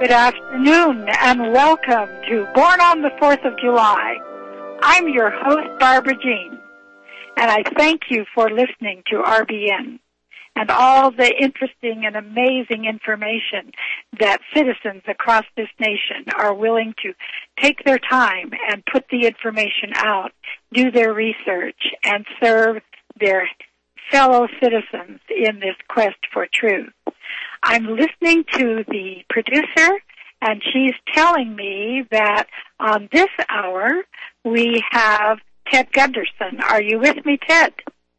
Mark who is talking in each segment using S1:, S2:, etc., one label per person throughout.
S1: Good afternoon and welcome to Born on the 4th of July. I'm your host, Barbara Jean, and I thank you for listening to RBN and all the interesting and amazing information that citizens across this nation are willing to take their time and put the information out, do their research, and serve their fellow citizens in this quest for truth. I'm listening to the producer, and she's telling me that on this hour we have Ted Gunderson. Are you with me, Ted?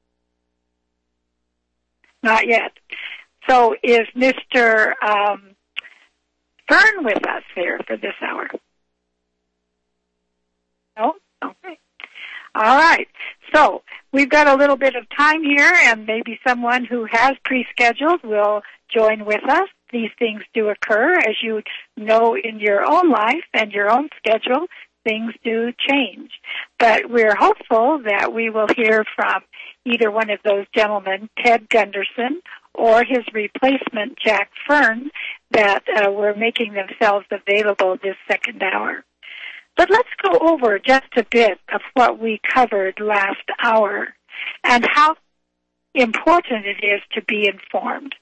S1: Not yet. So is Mr. Fern with us here for this hour? No? Okay. All right. So we've got a little bit of time here, and maybe someone who has pre-scheduled will join with us. These things do occur, as you know, in your own life and your own schedule. Things do change. But we're hopeful that we will hear from either one of those gentlemen, Ted Gunderson, or his replacement, Jack Fern, that were making themselves available this second hour. But let's go over just a bit of what we covered last hour and how important it is to be informed.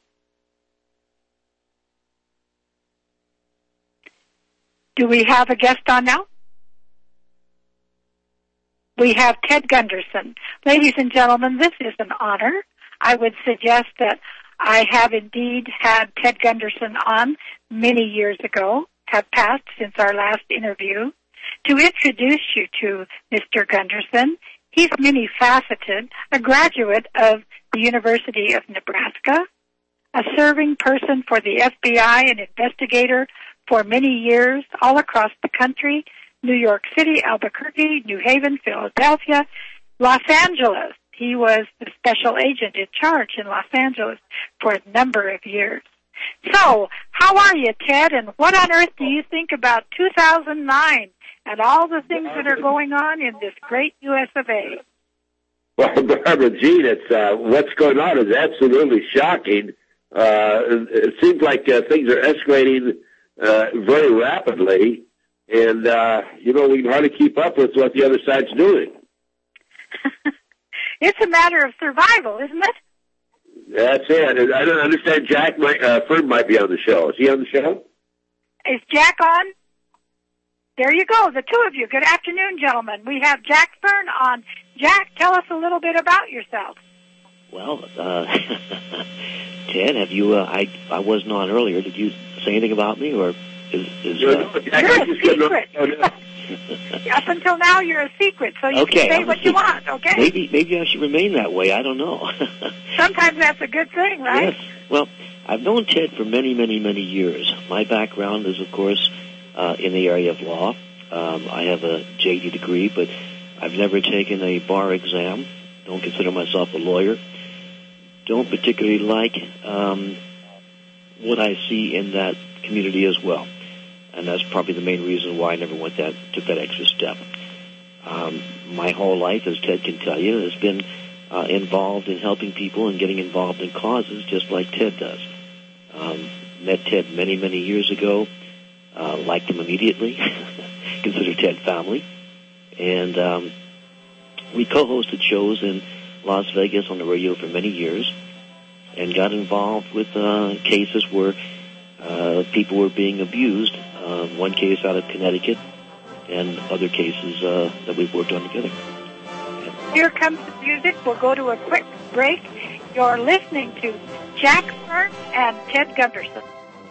S1: Do we have a guest on now? We have Ted Gunderson. Ladies and gentlemen, this is an honor. I would suggest that I have indeed had Ted Gunderson on many years ago, have passed since our last interview. To introduce you to Mr. Gunderson, he's many-faceted, a graduate of the University of Nebraska, a serving person for the FBI and investigator for many years all across the country, New York City, Albuquerque, New Haven, Philadelphia, Los Angeles. He was the special agent in charge in Los Angeles for a number of years. So, how are you, Ted, and what on earth do you think about 2009 and all the things that are going on in this great U.S. of A?
S2: Well, Barbara Jean, what's going on is absolutely shocking. It seems like things are escalating very rapidly, and, we can hardly keep up with what the other side's doing.
S1: It's a matter of survival, isn't it?
S2: That's it. I don't understand. Jack Fern might be on the show. Is he on the show?
S1: Is Jack on? There you go, the two of you. Good afternoon, gentlemen. We have Jack Fern on. Jack, tell us a little bit about yourself.
S3: Well, Ted, have you? I wasn't on earlier. Did you say anything about me, or is?
S2: No, Jack,
S1: you're a secret. Up until now, you're a secret, so you can say what you want. Okay.
S3: Maybe I should remain that way. I don't know.
S1: Sometimes that's a good thing, right?
S3: Yes. Well, I've known Ted for many, many, many years. My background is, of course, in the area of law. I have a JD degree, but I've never taken a bar exam. Don't consider myself a lawyer. Don't particularly like what I see in that community as well. And that's probably the main reason why I never took that extra step. My whole life, as Ted can tell you, has been involved in helping people and getting involved in causes just like Ted does. Met Ted many, many years ago. Liked him immediately. Consider Ted family. And we co-hosted shows in Las Vegas on the radio for many years and got involved with cases where people were being abused. One case out of Connecticut and other cases that we've worked on together.
S1: Here comes the music. We'll go to a quick break. You're listening to Jack Fern and Ted Gunderson.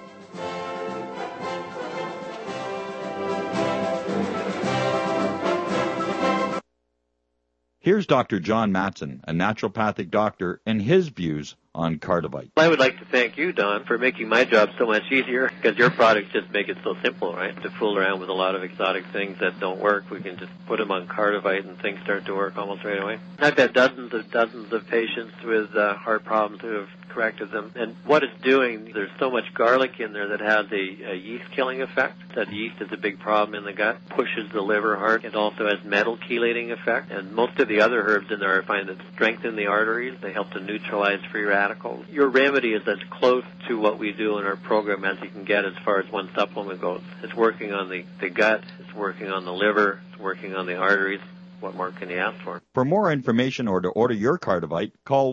S4: Here's Dr. John Matson, a naturopathic doctor, and his views on Cardivite.
S5: I would like to thank you, Don, for making my job so much easier, because your products just make it so simple, right? To fool around with a lot of exotic things that don't work, we can just put them on Cardivite and things start to work almost right away. I've had dozens of patients with heart problems who have corrected them. And what it's doing, there's so much garlic in there that has a yeast-killing effect. That yeast is a big problem in the gut, pushes the liver hard. It also has metal chelating effect. And most of the other herbs in there I find that strengthen the arteries. They help to neutralize free radicals radical. Your remedy is as close to what we do in our program as you can get as far as one supplement goes. It's working on the gut, it's working on the liver, it's working on the arteries. What more can you ask for?
S4: For more information or to order your Cardivite, call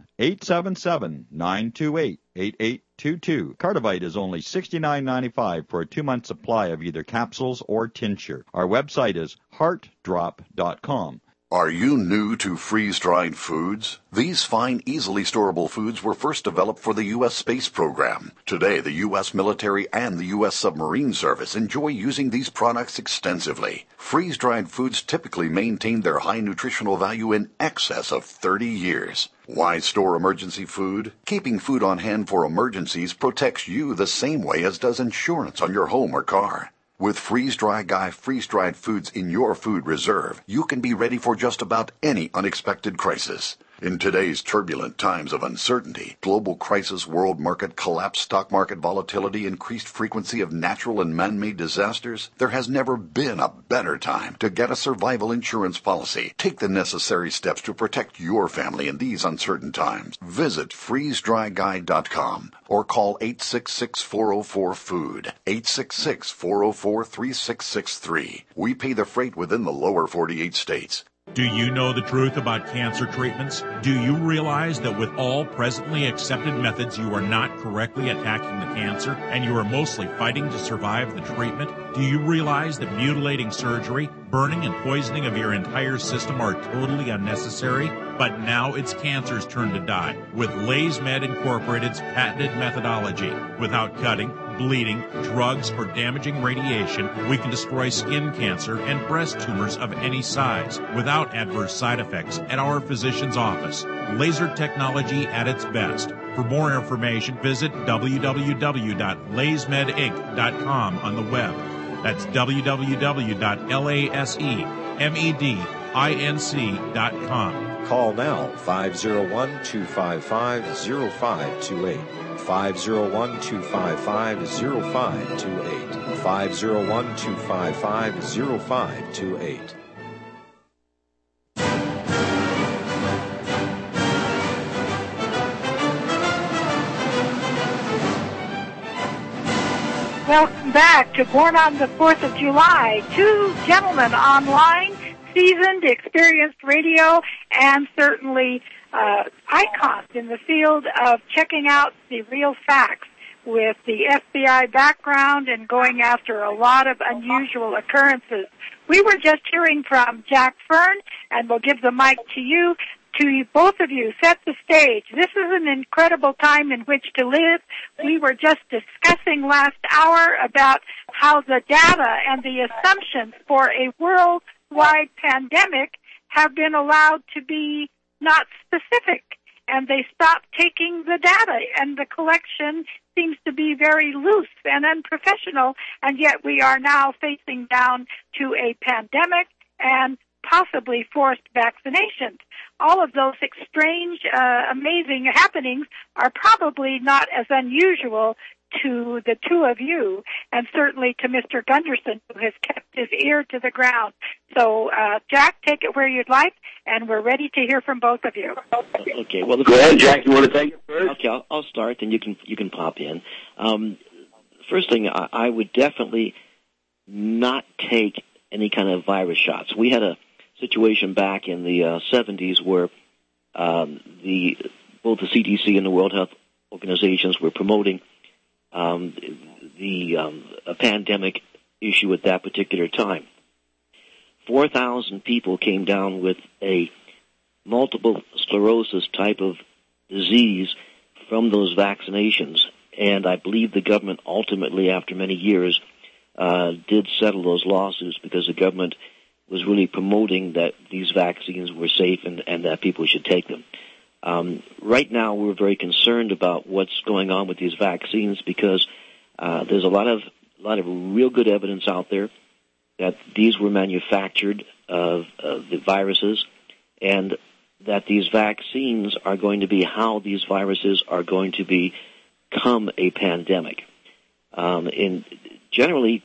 S4: 1-877-928-8822. Cardivite is only $69.95 for a 2-month supply of either capsules or tincture. Our website is heartdrop.com.
S6: Are you new to freeze-dried foods? These fine, easily storable foods were first developed for the U.S. space program. Today, the U.S. military and the U.S. submarine service enjoy using these products extensively. Freeze-dried foods typically maintain their high nutritional value in excess of 30 years. Why store emergency food? Keeping food on hand for emergencies protects you the same way as does insurance on your home or car. With Freeze-Dry Guy freeze-dried foods in your food reserve, you can be ready for just about any unexpected crisis. In today's turbulent times of uncertainty, global crisis, world market collapse, stock market volatility, increased frequency of natural and man-made disasters, there has never been a better time to get a survival insurance policy. Take the necessary steps to protect your family in these uncertain times. Visit freezedryguy.com or call 866-404-FOOD, 866-404-3663. We pay the freight within the lower 48 states.
S7: Do you know the truth about cancer treatments? Do you realize that with all presently accepted methods, you are not correctly attacking the cancer and you are mostly fighting to survive the treatment? Do you realize that mutilating surgery, burning and poisoning of your entire system are totally unnecessary? But now it's cancer's turn to die with LaysMed Incorporated's patented methodology. Without cutting, bleeding, drugs, or damaging radiation, we can destroy skin cancer and breast tumors of any size without adverse side effects at our physician's office. Laser technology at its best. For more information, visit www.laysmedinc.com on the web. That's www.laysmedinc.com.
S8: Call now, 501-255-0528. 501-255-0528. 501-255-0528.
S1: Welcome back to Born on the 4th of July. Two gentlemen online, seasoned, experienced radio, and certainly icons in the field of checking out the real facts with the FBI background and going after a lot of unusual occurrences. We were just hearing from Jack Fern, and we'll give the mic to you. To both of you, set the stage. This is an incredible time in which to live. We were just discussing last hour about how the data and the assumptions for a worldwide pandemic have been allowed to be not specific, and they stopped taking the data, and the collection seems to be very loose and unprofessional, and yet we are now facing down to a pandemic and possibly forced vaccinations. All of those strange, amazing happenings are probably not as unusual to the two of you, and certainly to Mr. Gunderson, who has kept his ear to the ground. So, Jack, take it where you'd like, and we're ready to hear from both of you.
S3: Okay. Well,
S2: go ahead, Jack. You want to take it first?
S3: Okay, I'll start, and you can pop in. First thing, I would definitely not take any kind of virus shots. We had a situation back in the 70s where both the CDC and the World Health Organizations were promoting a pandemic issue at that particular time. 4,000 people came down with a multiple sclerosis type of disease from those vaccinations, and I believe the government ultimately, after many years, did settle those lawsuits because the government was really promoting that these vaccines were safe and that people should take them. Right now, we're very concerned about what's going on with these vaccines because there's a lot of real good evidence out there that these were manufactured of the viruses, and that these vaccines are going to be how these viruses are going to become a pandemic. And generally,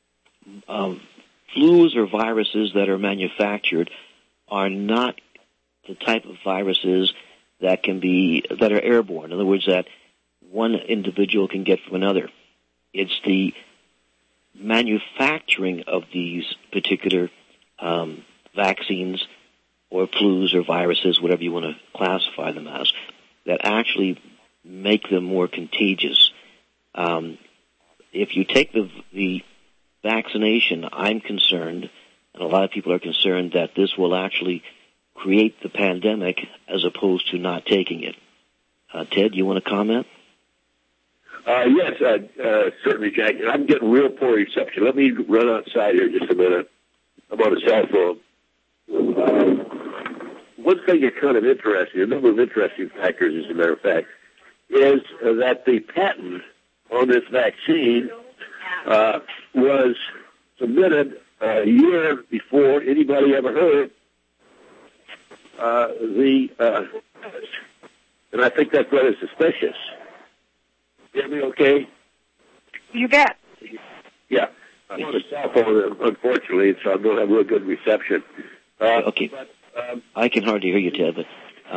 S3: flus or viruses that are manufactured are not the type of viruses that are airborne. In other words, that one individual can get from another. It's the manufacturing of these particular vaccines or flus or viruses, whatever you want to classify them as, that actually make them more contagious. If you take the vaccination, I'm concerned, and a lot of people are concerned, that this will actually create the pandemic as opposed to not taking it. Ted, you want to comment?
S2: Yes, certainly, Jack. I'm getting real poor reception. Let me run outside here just a minute. I'm on a cell phone. One thing that's kind of interesting, a number of interesting factors, as a matter of fact, is that the patent on this vaccine was submitted a year before anybody ever heard and I think that's rather suspicious. You hear me okay?
S1: You bet.
S2: Yeah. I'm on a cell phone, unfortunately, so I don't have real good reception.
S3: Okay.
S2: But,
S3: I can hardly hear you, Ted, but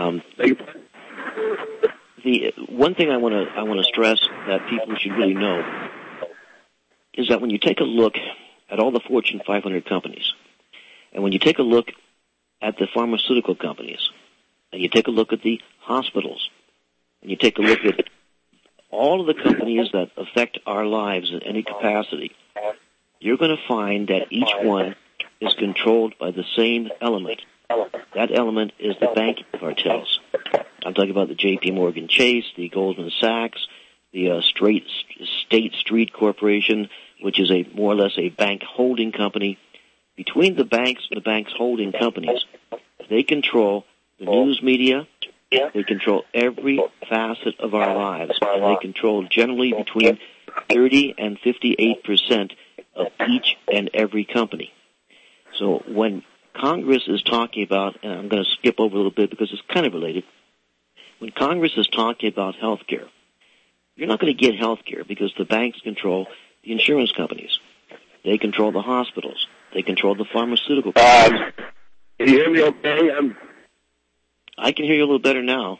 S3: the one thing I want to stress that people should really know is that when you take a look at all the Fortune 500 companies, and when you take a look at the pharmaceutical companies, and you take a look at the hospitals, and you take a look at all of the companies that affect our lives in any capacity, you're going to find that each one is controlled by the same element. That element is the banking cartels. I'm talking about the J.P. Morgan Chase, the Goldman Sachs, the State Street Corporation, which is more or less a bank holding company. Between the banks and the banks holding companies, they control the news media, they control every facet of our lives, and they control generally between 30 and 58% of each and every company. So when Congress is talking about, and I'm going to skip over a little bit because it's kind of related, when Congress is talking about health care, you're not going to get health care because the banks control the insurance companies. They control the hospitals. They control the pharmaceutical companies.
S2: Can you hear me okay?
S3: I can hear you a little better now.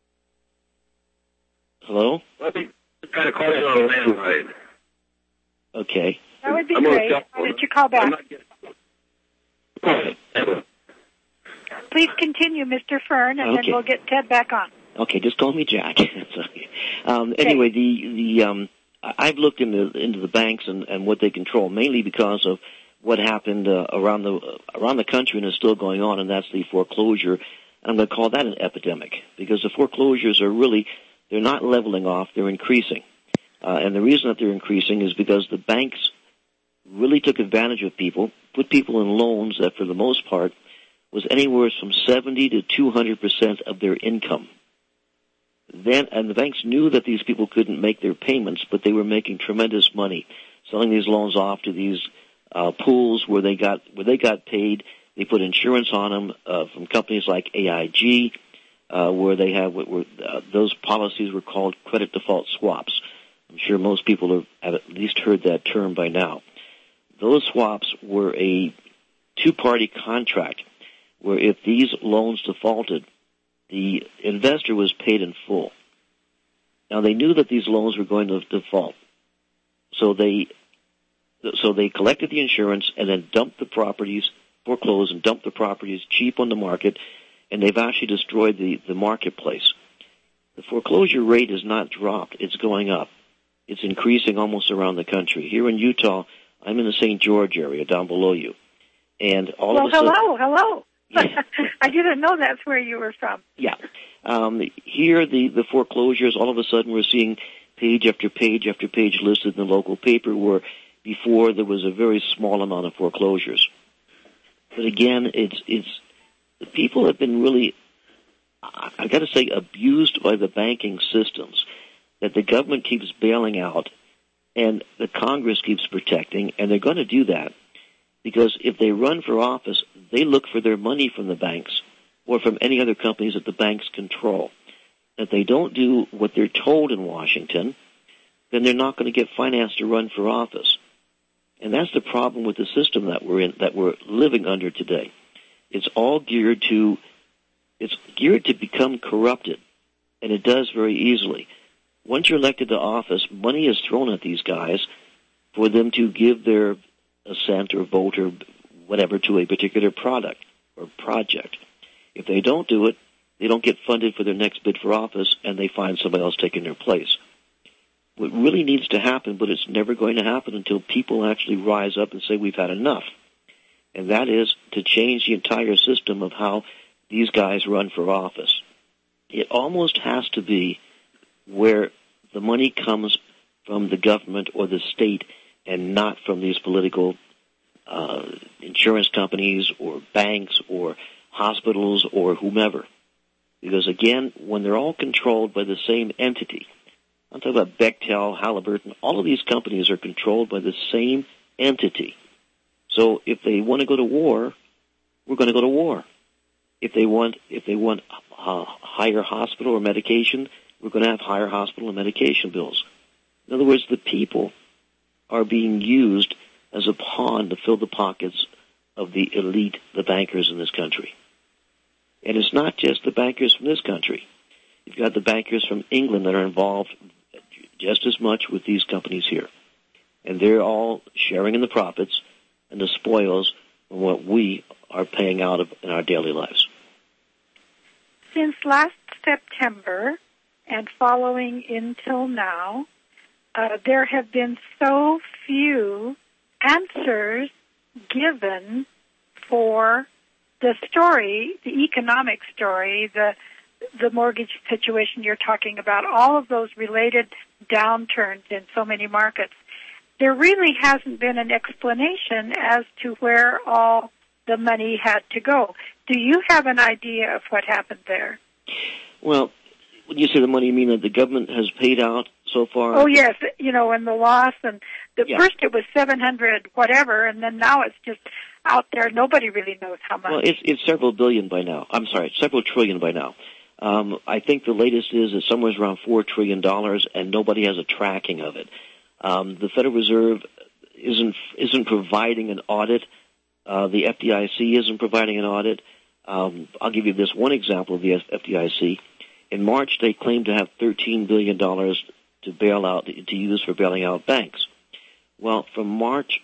S3: Hello?
S2: Let me try to call in on a landline.
S3: Okay.
S1: That would be great. Why don't you call back? Please continue, Mr. Fern, and then we'll get Ted back on.
S3: Okay, just call me Jack. Anyway, I've looked into the banks and what they control, mainly because of what happened around the country and is still going on, and that's the foreclosure. And I'm going to call that an epidemic because the foreclosures they're not leveling off, they're increasing. And the reason that they're increasing is because the banks really took advantage of people, put people in loans that for the most part was anywhere from 70 to 200% of their income. And the banks knew that these people couldn't make their payments, but they were making tremendous money selling these loans off to these pools where they got paid. They put insurance on them from companies like AIG, where they have those policies were called credit default swaps. I'm sure most people have at least heard that term by now. Those swaps were a two-party contract where if these loans defaulted, the investor was paid in full. Now, they knew that these loans were going to default, so they collected the insurance and then dumped the properties, foreclosed and dumped the properties cheap on the market, and they've actually destroyed the marketplace. The foreclosure rate has not dropped. It's going up. It's increasing almost around the country. Here in Utah, I'm in the St. George area down below you. And all of a sudden...
S1: hello.
S3: Yeah.
S1: I didn't know that's where you were from.
S3: Yeah. Here, the foreclosures, all of a sudden we're seeing page after page after page listed in the local paper where before there was a very small amount of foreclosures. But again, it's the people have been really, I've got to say, abused by the banking systems that the government keeps bailing out and the Congress keeps protecting, and they're going to do that because if they run for office, they look for their money from the banks or from any other companies that the banks control. If they don't do what they're told in Washington, then they're not going to get financed to run for office. And that's the problem with the system that we're living under today. It's all geared to It's geared to become corrupted, and it does very easily. Once you're elected to office, money is thrown at these guys for them to give their assent or vote or whatever to a particular product or project. If they don't do it, they don't get funded for their next bid for office, and they find somebody else taking their place. What really needs to happen, but it's never going to happen until people actually rise up and say we've had enough, and that is to change the entire system of how these guys run for office. It almost has to be where the money comes from the government or the state and not from these political insurance companies or banks or hospitals or whomever. Because, again, when they're all controlled by the same entity, I'm talking about Bechtel, Halliburton, all of these companies are controlled by the same entity. So if they want to go to war, we're going to go to war. If they want higher hospital or medication, we're going to have higher hospital and medication bills. In other words, the people are being used as a pawn to fill the pockets of the elite, the bankers in this country. And it's not just the bankers from this country. You've got the bankers from England that are involved just as much with these companies here. And they're all sharing in the profits and the spoils of what we are paying out of in our daily lives.
S1: Since last September and following until now, there have been so few answers given for the story, the economic story, the mortgage situation you're talking about, all of those related downturns in so many markets. There really hasn't been an explanation as to where all the money had to go. Do you have an idea of what happened there?
S3: Well, when you say the money, you mean that the government has paid out so far?
S1: Oh, yes, and the loss, and first it was 700 whatever, and then now it's just out there. Nobody really knows how much.
S3: Well, it's several billion by now. I'm sorry, several trillion by now. I think the latest is somewhere around $4 trillion, and nobody has a tracking of it. The Federal Reserve isn't providing an audit. The FDIC isn't providing an audit. I'll give you this one example of the FDIC. In March, they claimed to have $13 billion to use for bailing out banks. Well, from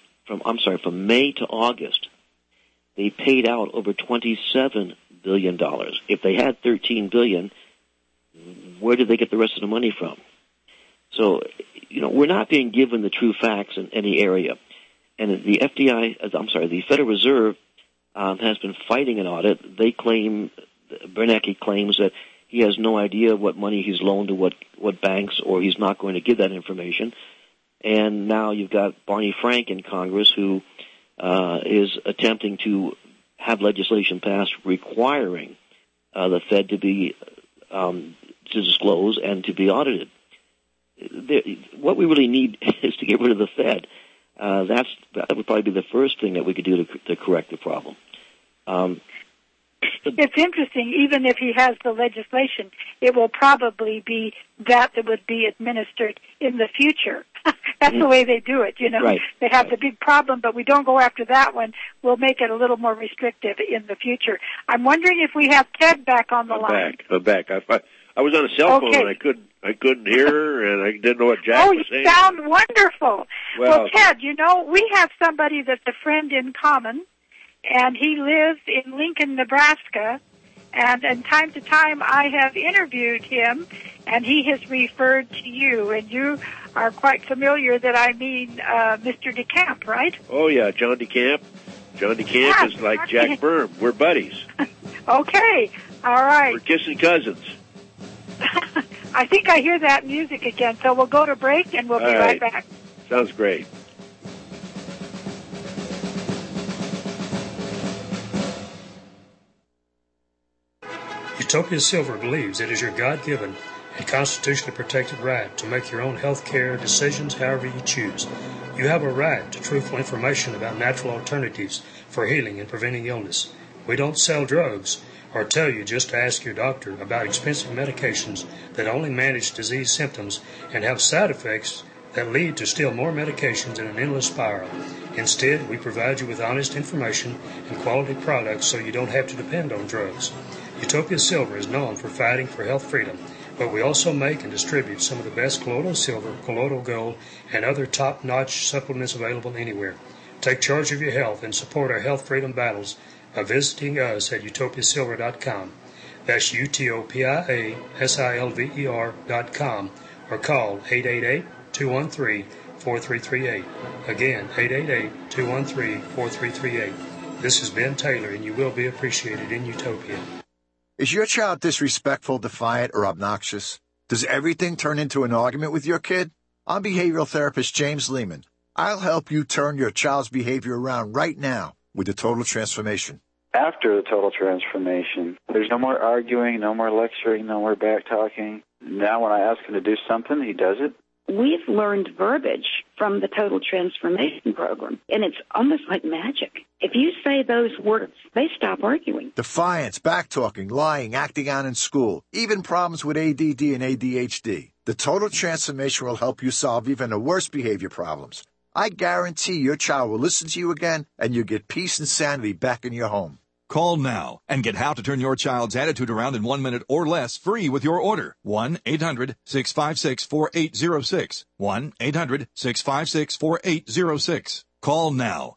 S3: May to August, they paid out over $27 billion. If they had $13 billion, where did they get the rest of the money from? So, we're not being given the true facts in any area. And the Federal Reserve has been fighting an audit. They claim, Bernanke claims that he has no idea what money he's loaned to what banks, or he's not going to give that information. And now you've got Barney Frank in Congress who is attempting to have legislation passed requiring the Fed to disclose and to be audited. What we really need is to get rid of the Fed. That would probably be the first thing that we could do to correct the problem.
S1: It's interesting, even if he has the legislation, it will probably be that would be administered in the future. That's the way they do it,
S3: Right.
S1: They have the big problem, but we don't go after that one. We'll make it a little more restrictive in the future. I'm wondering if we have Ted back on the line.
S2: I'm back. I was on a cell phone and I couldn't hear her, and I didn't know what Jack was saying.
S1: Oh, you sound wonderful. Well, Ted, we have somebody that's a friend in common, and he lives in Lincoln, Nebraska, and time to time I have interviewed him, and he has referred to you, and you are quite familiar that I mean Mr. DeCamp, right?
S2: Oh, yeah, John DeCamp. John DeCamp is like Jack Berm. We're buddies.
S1: Okay, all right.
S2: We're kissing cousins.
S1: I think I hear that music again, so we'll go to break, and we'll be right back.
S2: Sounds great.
S9: Utopia Silver believes it is your God-given and constitutionally protected right to make your own health care decisions however you choose. You have a right to truthful information about natural alternatives for healing and preventing illness. We don't sell drugs or tell you just to ask your doctor about expensive medications that only manage disease symptoms and have side effects that lead to still more medications in an endless spiral. Instead, we provide you with honest information and quality products so you don't have to depend on drugs. Utopia Silver is known for fighting for health freedom, but we also make and distribute some of the best colloidal silver, colloidal gold, and other top-notch supplements available anywhere. Take charge of your health and support our health freedom battles by visiting us at utopiasilver.com. That's utopiasilver.com, or call 888-213-4338. Again, 888-213-4338. This is Ben Taylor, and you will be appreciated in Utopia.
S10: Is your child disrespectful, defiant, or obnoxious? Does everything turn into an argument with your kid? I'm behavioral therapist James Lehman. I'll help you turn your child's behavior around right now with the Total Transformation.
S11: After the Total Transformation, there's no more arguing, no more lecturing, no more back-talking. Now when I ask him to do something, he does it.
S12: We've learned verbiage from the Total Transformation Program, and it's almost like magic. If you say those words, they stop arguing.
S10: Defiance, back-talking, lying, acting out in school, even problems with ADD and ADHD. The Total Transformation will help you solve even the worst behavior problems. I guarantee your child will listen to you again, and you'll get peace and sanity back in your home.
S13: Call now and get how to turn your child's attitude around in 1 minute or less free with your order. 1-800-656-4806. 1-800-656-4806. Call now.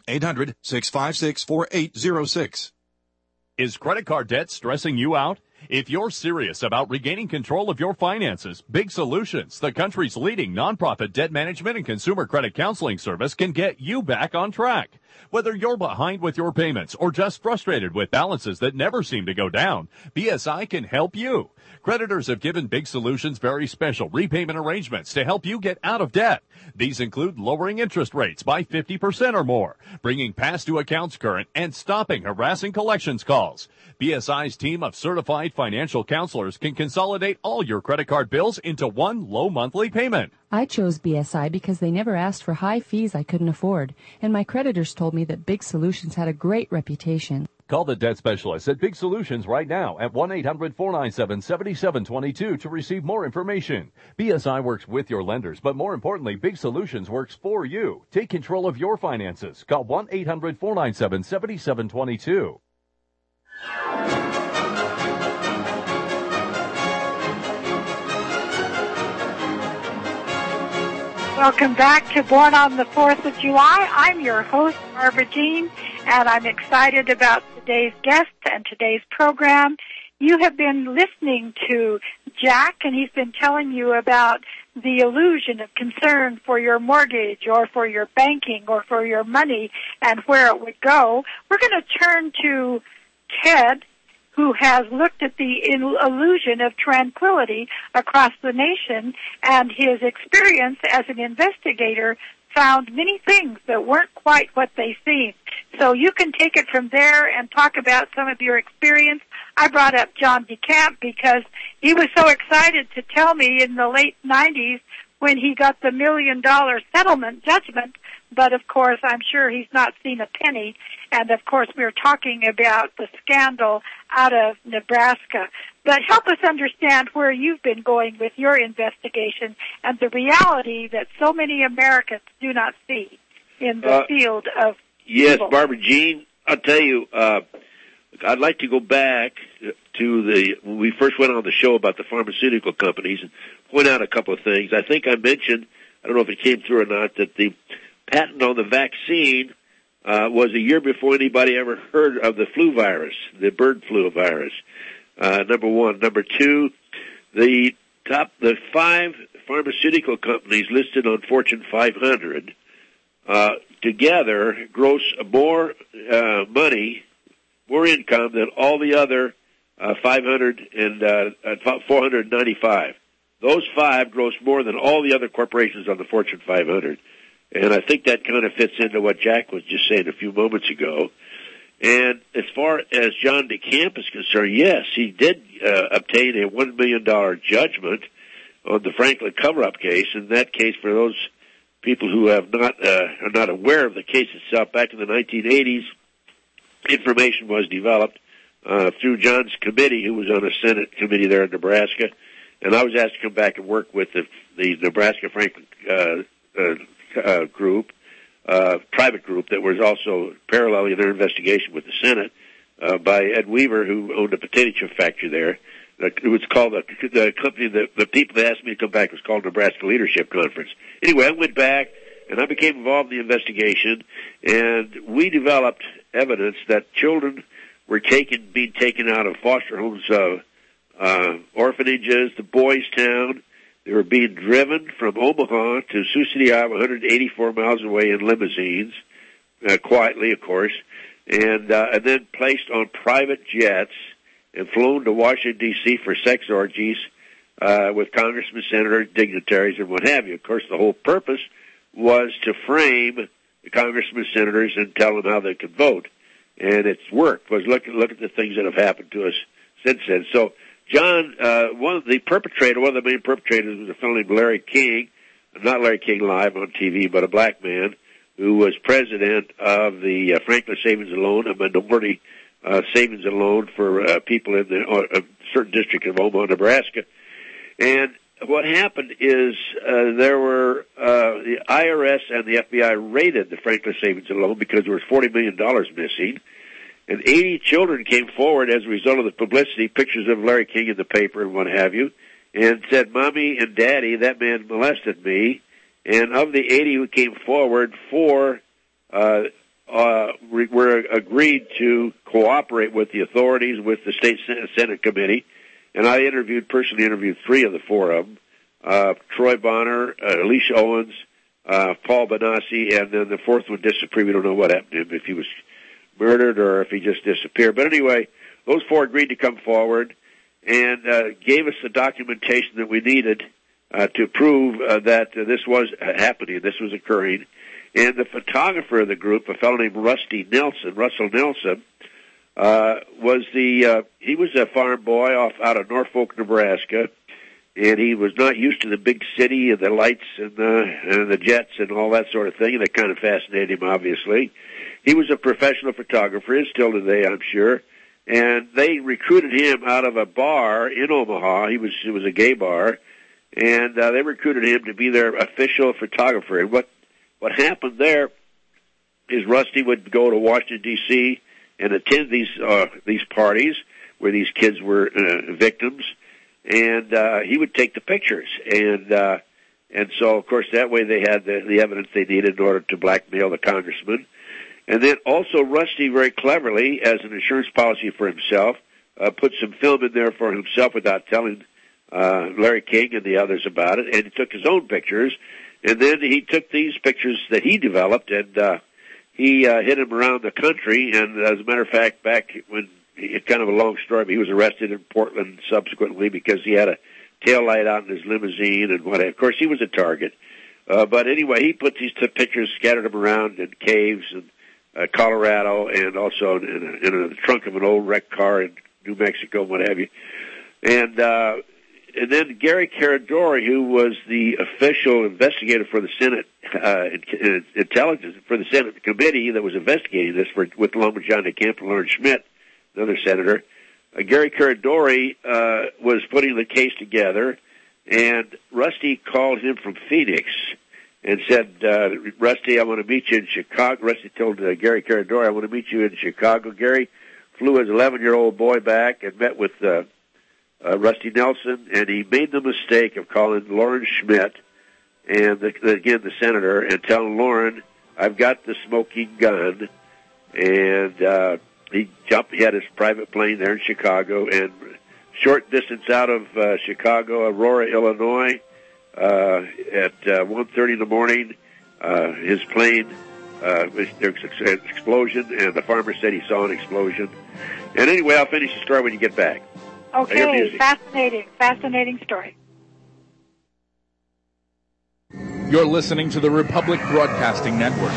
S13: 1-800-656-4806.
S14: Is credit card debt stressing you out? If you're serious about regaining control of your finances, Big Solutions, the country's leading nonprofit debt management and consumer credit counseling service, can get you back on track. Whether you're behind with your payments or just frustrated with balances that never seem to go down, BSI can help you. Creditors have given Big Solutions very special repayment arrangements to help you get out of debt. These include lowering interest rates by 50% or more, bringing past due accounts current, and stopping harassing collections calls. BSI's team of certified financial counselors can consolidate all your credit card bills into one low monthly payment.
S15: I chose BSI because they never asked for high fees I couldn't afford, and my creditors told me that Big Solutions had a great reputation.
S14: Call the debt specialist at Big Solutions right now at 1-800-497-7722 to receive more information. BSI works with your lenders, but more importantly, Big Solutions works for you. Take control of your finances. Call 1-800-497-7722.
S1: Welcome back to Born on the 4th of July. I'm your host, Barbara Jean, and I'm excited about today's guest and today's program. You have been listening to Jack, and he's been telling you about the illusion of concern for your mortgage or for your banking or for your money and where it would go. We're going to turn to Ted, who has looked at the illusion of tranquility across the nation, and his experience as an investigator found many things that weren't quite what they seemed. So you can take it from there and talk about some of your experience. I brought up John DeCamp because he was so excited to tell me in the late 90s when he got the $1 million settlement judgment, but of course I'm sure he's not seen a penny. And of course we're talking about the scandal out of Nebraska. But help us understand where you've been going with your investigation and the reality that so many Americans do not see in the field of
S2: Yes,
S1: evil.
S2: Barbara Jean, I'll tell you, I'd like to go back to when we first went on the show about the pharmaceutical companies and point out a couple of things. I think I mentioned, I don't know if it came through or not, that the patent on the vaccine was a year before anybody ever heard of the flu virus, the bird flu virus. Number one. Number two, the 5 pharmaceutical companies listed on Fortune 500 together gross more money, more income than all the other 495. Those 5 gross more than all the other corporations on the Fortune 500. And I think that kind of fits into what Jack was just saying a few moments ago. And as far as John DeCamp is concerned, yes, he did obtain a $1 million judgment on the Franklin cover-up case. In that case, for those people who have not are not aware of the case itself, back in the 1980s, information was developed through John's committee, who was on a Senate committee there in Nebraska, and I was asked to come back and work with the Nebraska Franklin group private group that was also paralleling their investigation with the Senate by Ed Weaver, who owned a potato chip factory there. It was called the company that the people that asked me to come back was called Nebraska Leadership Conference. Anyway, I went back and I became involved in the investigation, and we developed evidence that children were being taken out of foster homes, orphanages, the Boys Town. They were being driven from Omaha to Sioux City, Iowa, 184 miles away in limousines, quietly, of course, and then placed on private jets and flown to Washington, D.C. for sex orgies with congressmen, senators, dignitaries, and what have you. Of course, the whole purpose was to frame the congressmen, senators, and tell them how they could vote. And it's worked. Look at the things that have happened to us since then. So, John, one of the main perpetrators was a fellow named Larry King, not Larry King live on TV, but a black man who was president of the Franklin Savings and Loan, a minority savings and loan for people in a certain district of Omaha, Nebraska. And what happened is there were the IRS and the FBI raided the Franklin Savings and Loan because there was $40 million missing. And 80 children came forward as a result of the publicity, pictures of Larry King in the paper and what have you, and said, Mommy and Daddy, that man molested me. And of the 80 who came forward, 4 were agreed to cooperate with the authorities, with the State Senate Committee. And I personally interviewed 3 of the 4 of them, Troy Bonner, Alicia Owens, Paul Benassi, and then the 4th one disappeared. We don't know what happened to him, if he was murdered or if he just disappeared. But anyway, those 4 agreed to come forward and gave us the documentation that we needed to prove that this was happening, this was occurring. And the photographer of the group, a fellow named Russell Nelson, he was a farm boy out of Norfolk, Nebraska, and he was not used to the big city and the lights and the jets and all that sort of thing, and it kind of fascinated him, obviously. He was a professional photographer, is still today, I'm sure, and they recruited him out of a bar in Omaha. It was a gay bar, and they recruited him to be their official photographer. And what happened there is Rusty would go to Washington, D.C., and attend these parties where these kids were victims, and he would take the pictures. And so, of course, that way they had the evidence they needed in order to blackmail the congressman. And then also Rusty, very cleverly, as an insurance policy for himself, put some film in there for himself without telling Larry King and the others about it, and he took his own pictures. And then he took these pictures that he developed, and he hid them around the country. And as a matter of fact, back when, it's kind of a long story, but he was arrested in Portland subsequently because he had a tail light out in his limousine and whatever. Of course, he was a target. But anyway, he put these pictures, scattered them around in caves and Colorado, and also in the trunk of an old wrecked car in New Mexico, what have you. And then Gary Caradori, who was the official investigator for the Senate intelligence, for the Senate committee that was investigating this with along with John DeCamp and Lawrence Schmidt, another senator, Gary Caradori was putting the case together, and Rusty called him from Phoenix and said, Rusty, I want to meet you in Chicago. Rusty told Gary Caradori, I want to meet you in Chicago. Gary flew his 11-year-old boy back and met with Rusty Nelson, and he made the mistake of calling Lawrence Schmidt, and again the senator, and telling Lauren, I've got the smoking gun. And he had his private plane there in Chicago, and short distance out of Chicago, Aurora, Illinois, at 1:30 in the morning, his plane, there was an explosion, and the farmer said he saw an explosion. And anyway, I'll finish the story when you get back.
S1: Okay, fascinating story.
S14: You're listening to the Republic Broadcasting Network,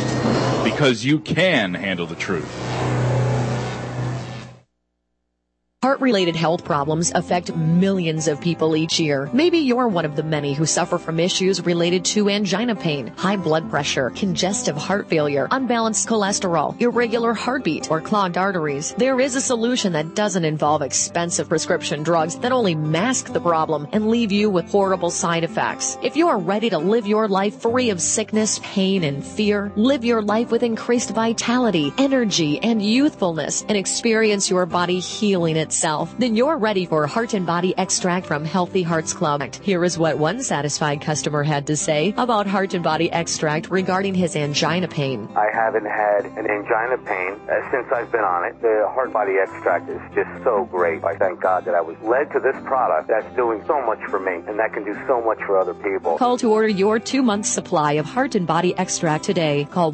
S14: because you can handle the truth.
S16: Heart-related health problems affect millions of people each year. Maybe you're one of the many who suffer from issues related to angina pain, high blood pressure, congestive heart failure, unbalanced cholesterol, irregular heartbeat, or clogged arteries. There is a solution that doesn't involve expensive prescription drugs that only mask the problem and leave you with horrible side effects. If you are ready to live your life free of sickness, pain, and fear, live your life with increased vitality, energy, and youthfulness, and experience your body healing itself, then you're ready for Heart and Body Extract from Healthy Hearts Club. Here is what one satisfied customer had to say about Heart and Body Extract regarding his angina pain.
S17: I haven't had an angina pain since I've been on it. The Heart Body Extract is just so great. I thank God that I was led to this product that's doing so much for me and that can do so much for other people.
S16: Call to order your 2-month supply of Heart and Body Extract today. Call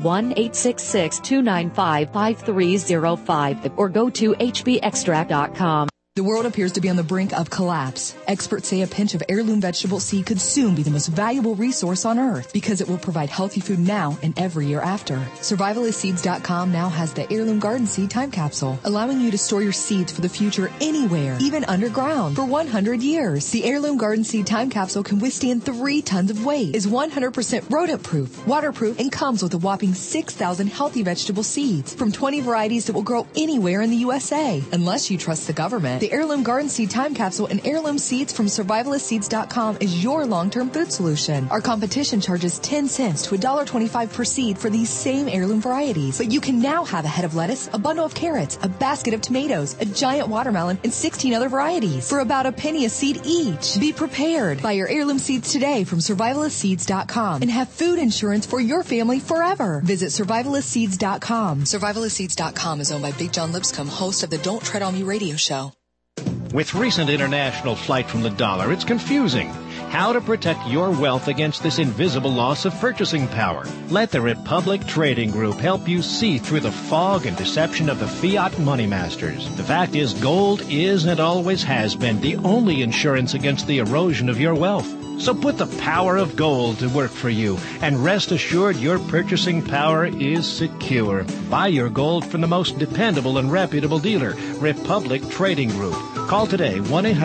S16: 1-866-295-5305 or go to hbextract.com.
S18: The world appears to be on the brink of collapse. Experts say a pinch of heirloom vegetable seed could soon be the most valuable resource on earth because it will provide healthy food now and every year after. Survivalistseeds.com now has the Heirloom Garden Seed Time Capsule, allowing you to store your seeds for the future anywhere, even underground, for 100 years. The Heirloom Garden Seed Time Capsule can withstand 3 tons of weight, is 100% rodent-proof, waterproof, and comes with a whopping 6,000 healthy vegetable seeds from 20 varieties that will grow anywhere in the USA. Unless you trust the government, the Heirloom Garden Seed Time Capsule and heirloom seeds from survivalistseeds.com is your long-term food solution. Our competition charges 10 cents to $1.25 per seed for these same heirloom varieties. But you can now have a head of lettuce, a bundle of carrots, a basket of tomatoes, a giant watermelon, and 16 other varieties for about a penny a seed each. Be prepared. Buy your heirloom seeds today from survivalistseeds.com and have food insurance for your family forever. Visit survivalistseeds.com. Survivalistseeds.com is owned by Big John Lipscomb, host of the Don't Tread on Me radio show.
S19: With recent international flight from the dollar, it's confusing. How to protect your wealth against this invisible loss of purchasing power. Let the Republic Trading Group help you see through the fog and deception of the fiat money masters. The fact is, gold is and always has been the only insurance against the erosion of your wealth. So put the power of gold to work for you, and rest assured your purchasing power is secure. Buy your gold from the most dependable and reputable dealer, Republic Trading Group. Call today,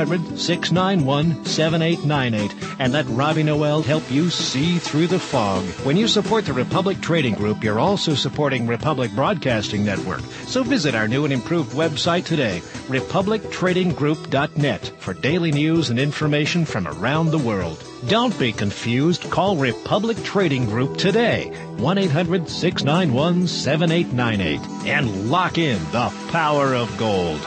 S19: 1-800-691-7898, and let Robbie Noel help you see through the fog. When you support the Republic Trading Group, you're also supporting Republic Broadcasting Network. So visit our new and improved website today, republictradinggroup.net, for daily news and information from around the world. Don't be confused. Call Republic Trading Group today, 1-800-691-7898, and lock in the power of gold.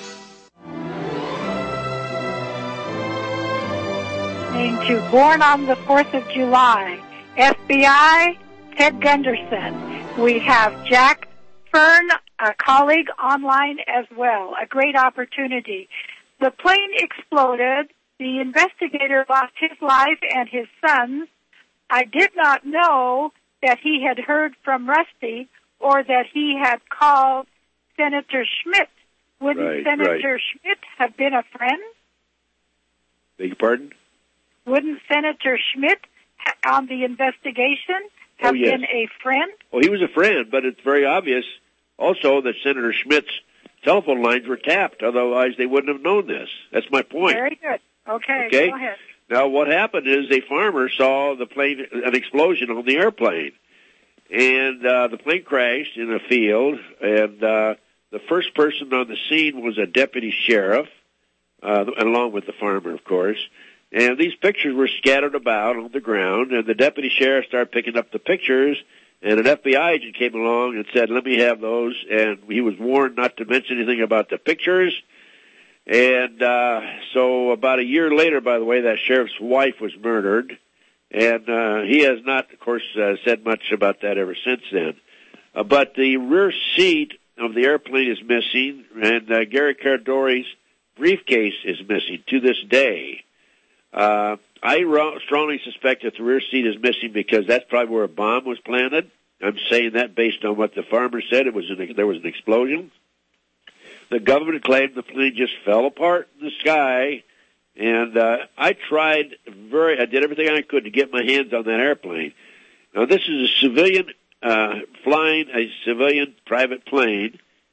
S1: To Born on the 4th of July, FBI, Ted Gunderson. We have Jack Fern, a colleague, online as well. A great opportunity. The plane exploded. The investigator lost his life and his son's. I did not know that he had heard from Rusty or that he had called Senator Schmidt. Wouldn't Senator Schmidt have been a friend?
S2: Beg your pardon?
S1: Wouldn't Senator Schmidt on the investigation have been a friend?
S2: Well, he was a friend, but it's very obvious also that Senator Schmidt's telephone lines were tapped. Otherwise, they wouldn't have known this. That's my point.
S1: Very good. Okay, go ahead.
S2: Now, what happened is a farmer saw the plane, an explosion on the airplane, and the plane crashed in a field, and the first person on the scene was a deputy sheriff, along with the farmer, of course. And these pictures were scattered about on the ground, and the deputy sheriff started picking up the pictures, and an FBI agent came along and said, let me have those, and he was warned not to mention anything about the pictures. And so about a year later, by the way, that sheriff's wife was murdered, and he has not, of course, said much about that ever since then. But the rear seat of the airplane is missing, and Gary Cardori's briefcase is missing to this day. I strongly suspect that the rear seat is missing because that's probably where a bomb was planted. I'm saying that based on what the farmer said. There was an explosion. The government claimed the plane just fell apart in the sky, and I did everything I could to get my hands on that airplane. Now, this is a civilian flying a civilian private plane,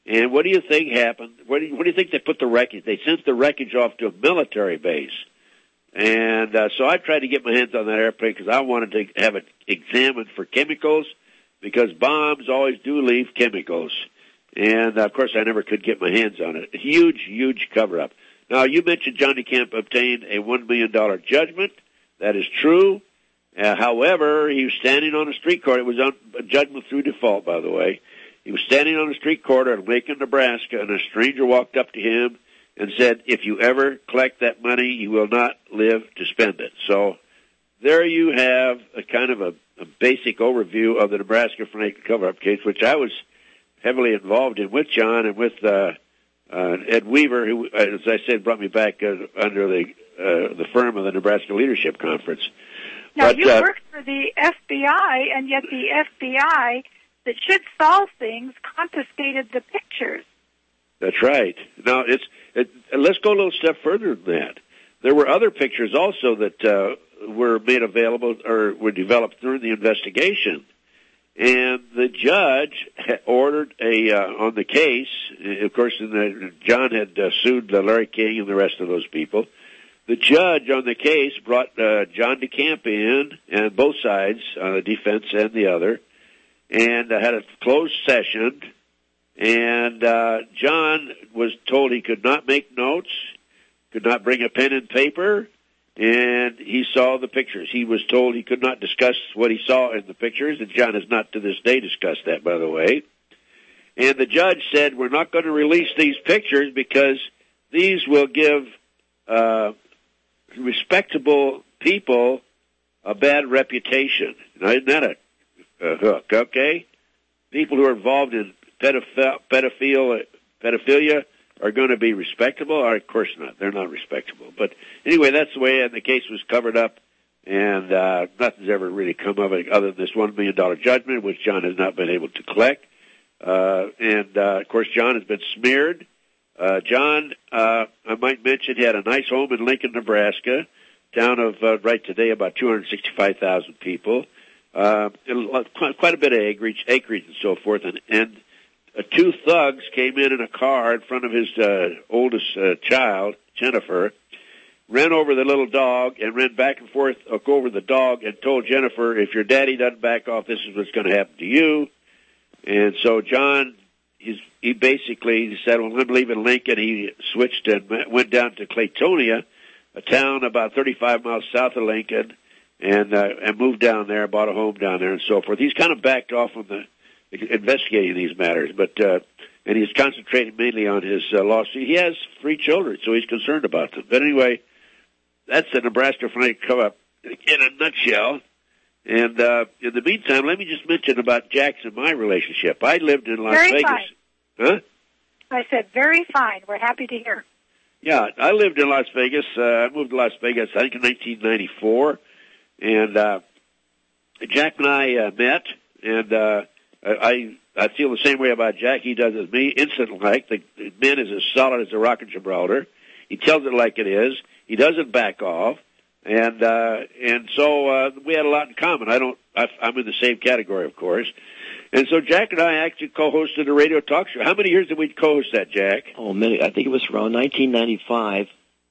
S20: And what do you think happened? What do you think they put the wreckage? They sent the wreckage off to a military base. And so I tried to get my hands on that airplane because I wanted to have it examined for chemicals, because bombs always do leave chemicals. And, of course, I never could get my hands on it. Huge, huge cover-up. Now, you mentioned John DeCamp obtained a $1 million judgment. That is true. However, he was standing on a street corner. It was on a judgment through default, by the way. He was standing on a street corner in Lincoln, Nebraska, and a stranger walked up to him and said, if you ever collect that money, you will not live to spend it. So there you have a kind of a basic overview of the Nebraska Financial cover-up case, which I was heavily involved in with John and with Ed Weaver, who, as I said, brought me back under the firm of the Nebraska Leadership Conference.
S1: Now, you worked for the FBI, and yet the FBI, that should solve things, confiscated the pictures.
S20: That's right. Now, let's go a little step further than that. There were other pictures also that were made available or were developed during the investigation. And the judge had ordered on the case, of course, John had sued Larry King and the rest of those people. The judge on the case brought John DeCamp in, and both sides, the defense and the other, and had a closed session. And John was told he could not make notes, could not bring a pen and paper, and he saw the pictures. He was told he could not discuss what he saw in the pictures, and John has not to this day discussed that, by the way. And the judge said, we're not going to release these pictures because these will give respectable people a bad reputation. Now, isn't that a hook, okay? People who are involved in pedophilia are going to be respectable? Or, of course not. They're not respectable. But anyway, that's the way, and the case was covered up, and nothing's ever really come of it other than this $1 million judgment, which John has not been able to collect. Of course, John has been smeared. John, I might mention, he had a nice home in Lincoln, Nebraska, town of, right today, about 265,000 people. Quite a bit of acreage and so forth, and two thugs came in a car in front of his oldest child, Jennifer, ran over the little dog and ran back and forth over the dog and told Jennifer, if your daddy doesn't back off, this is what's going to happen to you. And so John, he basically said, well, I'm leaving Lincoln. He switched and went down to Claytonia, a town about 35 miles south of Lincoln, and moved down there, bought a home down there and so forth. He's kind of backed off on investigating these matters, but and he's concentrating mainly on his lawsuit. He has 3 children, so he's concerned about them. But anyway, that's the Nebraska Financial cover-up in a nutshell. And in the meantime, let me just mention about Jack's and my relationship. I lived in Las Vegas.
S1: Fine.
S20: Huh?
S1: I said, very fine. We're happy to hear.
S20: Yeah, I lived in Las Vegas. I moved to Las Vegas, I think, in 1994. And Jack and I met, and I feel the same way about Jack. He does as me, instant-like. The man is as solid as a rock in Gibraltar. He tells it like it is. He doesn't back off. And so we had a lot in common. I'm in the same category, of course. And so Jack and I actually co-hosted a radio talk show. How many years did we co-host that, Jack?
S3: Oh, many. I think it was around 1995.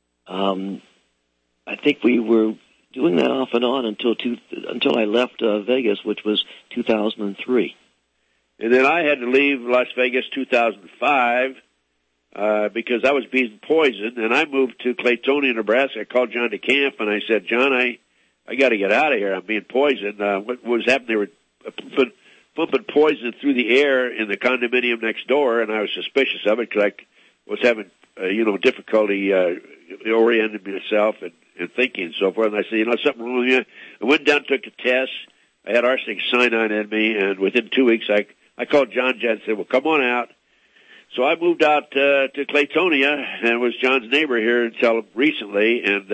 S3: I think we were doing that off and on until I left Vegas, which was 2003.
S20: And then I had to leave Las Vegas 2005 because I was being poisoned, and I moved to Claytonia, Nebraska. I called John DeCamp, and I said, John, I got to get out of here. I'm being poisoned. What was happening? They were pumping poison through the air in the condominium next door, and I was suspicious of it because I was having, difficulty orienting myself and thinking and so forth. And I said, something wrong with you. I went down, took a test. I had arsenic cyanide in me, and within 2 weeks, I called John and said, well, come on out. So I moved out to Claytonia and was John's neighbor here until recently. And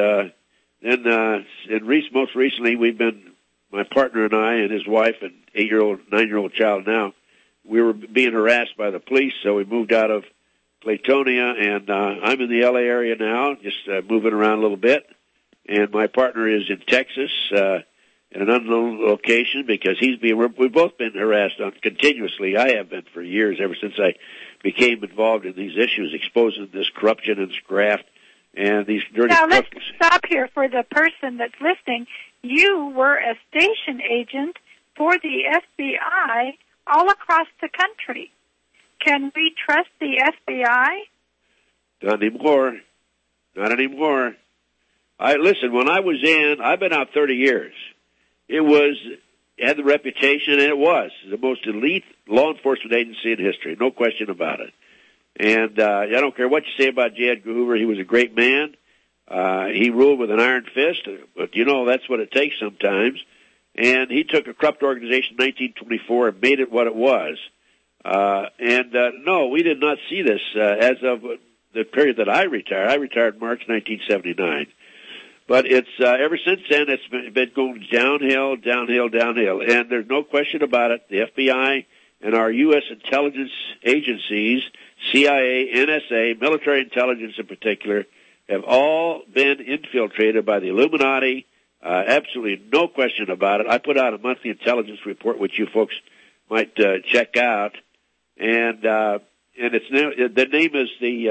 S20: then most recently, we've been, my partner and I and his wife and 9-year-old child now, we were being harassed by the police, so we moved out of Claytonia, and I'm in the L.A. area now, just moving around a little bit. And my partner is in Texas in an unknown location because we've both been harassed continuously. I have been for years, ever since I became involved in these issues, exposing this corruption and this graft and these dirty
S1: Now, let's
S20: crooks.
S1: stop here for the person that's listening. You were a station agent for the FBI all across the country. Can we trust the FBI?
S20: Not anymore. Not anymore. Listen, when I was I've been out 30 years. It had the reputation, and it was the most elite law enforcement agency in history, no question about it. And I don't care what you say about J. Edgar Hoover. He was a great man. He ruled with an iron fist, but that's what it takes sometimes. And he took a corrupt organization in 1924 and made it what it was. No, we did not see this as of the period that I retired. I retired in March 1979. But it's ever since then, it's been going downhill, downhill, downhill. And there's no question about it. The FBI and our U.S. intelligence agencies, CIA, NSA, military intelligence in particular, have all been infiltrated by the Illuminati. Absolutely no question about it. I put out a monthly intelligence report, which you folks might check out, and it's the name is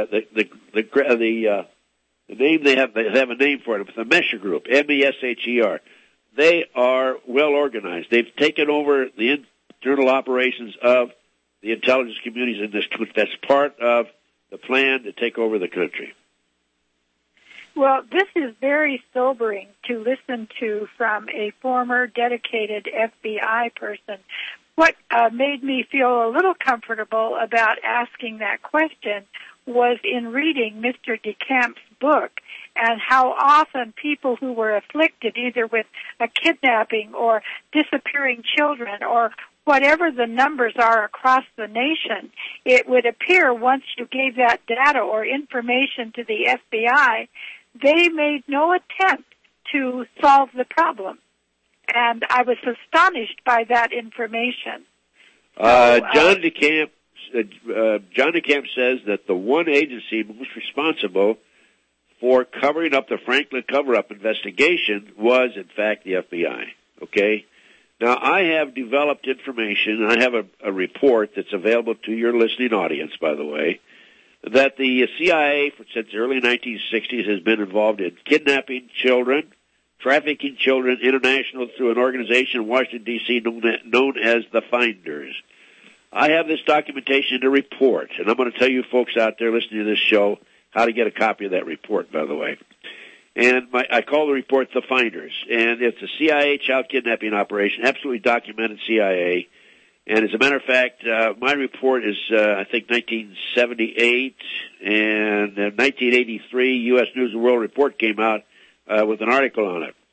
S20: the name they have a name for it. It's the Mesher Group, MESHER. They are well organized. They've taken over the internal operations of the intelligence communities in this country. That's part of the plan to take over the country.
S1: Well, this is very sobering to listen to from a former dedicated FBI person. What made me feel a little comfortable about asking that question was in reading Mr. DeCamp's book and how often people who were afflicted either with a kidnapping or disappearing children or whatever the numbers are across the nation, it would appear once you gave that data or information to the FBI, they made no attempt to solve the problem. And I was astonished by that information.
S20: John DeCamp says that the one agency most responsible for covering up the Franklin cover-up investigation was, in fact, the FBI. Okay? Now, I have developed information, I have a report that's available to your listening audience, by the way, that the CIA, since the early 1960s, has been involved in kidnapping children, trafficking children international through an organization in Washington, D.C. known as the Finders. I have this documentation in a report, and I'm going to tell you folks out there listening to this show how to get a copy of that report, by the way. And I call the report The Finders, and it's a CIA child kidnapping operation, absolutely documented CIA. And as a matter of fact, my report is, I think, 1978, and 1983, U.S. News and World Report came out with an article on it.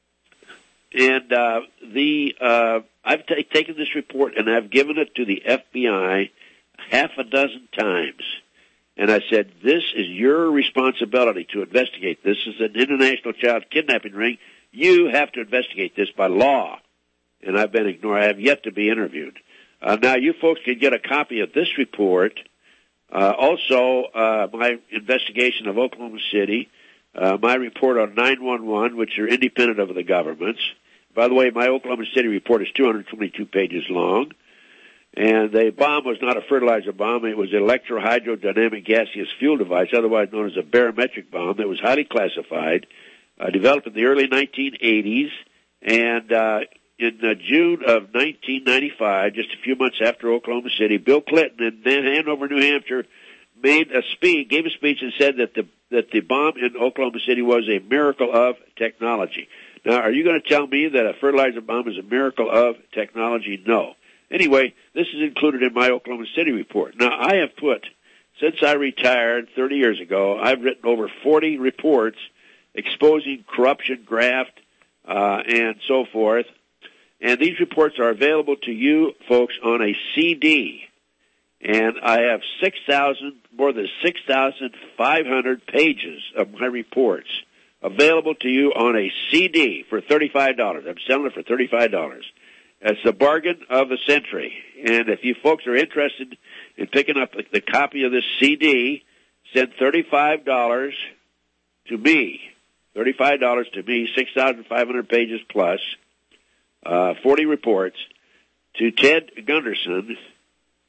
S20: And I've taken this report and I've given it to the FBI half a dozen times. And I said, this is your responsibility to investigate. This is an international child kidnapping ring. You have to investigate this by law. And I've been ignored. I have yet to be interviewed. Now, you folks can get a copy of this report. Also, my investigation of Oklahoma City, my report on 911, which are independent of the governments. By the way, my Oklahoma City report is 222 pages long. And the bomb was not a fertilizer bomb. It was an electrohydrodynamic gaseous fuel device, otherwise known as a barometric bomb, that was highly classified, developed in the early 1980s. And in June of 1995, just a few months after Oklahoma City, Bill Clinton in Hanover, New Hampshire, gave a speech and said that the bomb in Oklahoma City was a miracle of technology. Now, are you going to tell me that a fertilizer bomb is a miracle of technology? No. Anyway, this is included in my Oklahoma City report. Now, I have put, since I retired 30 years ago, I've written over 40 reports exposing corruption, graft, and so forth. And these reports are available to you folks on a CD. And I have more than 6,500 pages of my reports available to you on a CD for $35. I'm selling it for $35. That's the bargain of the century. And if you folks are interested in picking up the copy of this CD, send $35 to me. $35 to me, 6,500 pages plus, 40 reports, to Ted Gunderson,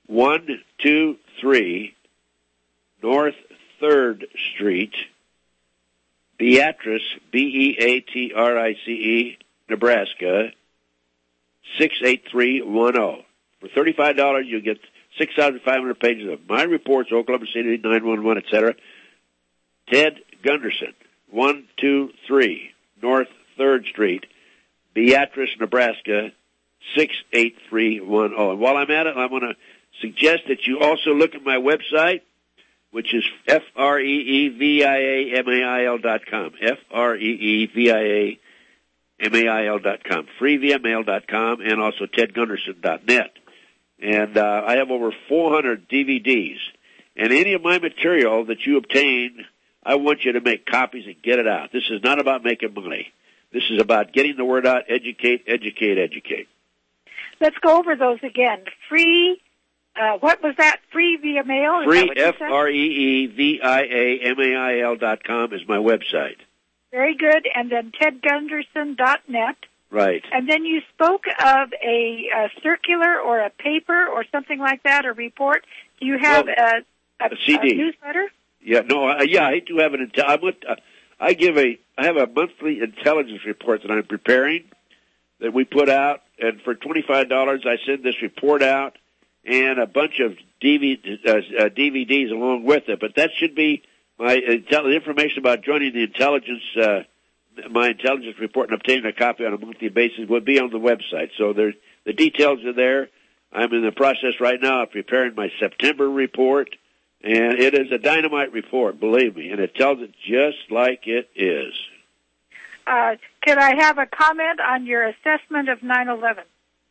S20: 123 North 3rd Street, Beatrice, Beatrice, Nebraska, 68310. For $35, you get 6,500 pages of my reports, Oklahoma City 911, etc. Ted Gunderson, 123 North 3rd Street, Beatrice, Nebraska, 68310. And while I'm at it, I want to suggest that you also look at my website, which is FREEVIAMAIL.com, FREEVIAMAIL.com, freeviamail.com, and also tedgunderson.net. And I have over 400 DVDs. And any of my material that you obtain, I want you to make copies and get it out. This is not about making money. This is about getting the word out, educate, educate, educate.
S1: Let's go over those again. Free, what was that? Free via mail?
S20: Free, FREEVIAMAIL.com is my website.
S1: Very good. And then tedgunderson.net.
S20: Right.
S1: And then you spoke of a circular or a paper or something like that, a report. Do you have a
S20: CD.
S1: A newsletter?
S20: Yeah, no, I do have an. I have a monthly intelligence report that I'm preparing that we put out, and for $25, I send this report out and a bunch of DVDs along with it. But that should be my information about joining the intelligence. My intelligence report and obtaining a copy on a monthly basis would be on the website. So the details are there. I'm in the process right now of preparing my September report, and it is a dynamite report, believe me, and it tells it just like it is.
S1: Could I have a comment on your assessment of 9/11?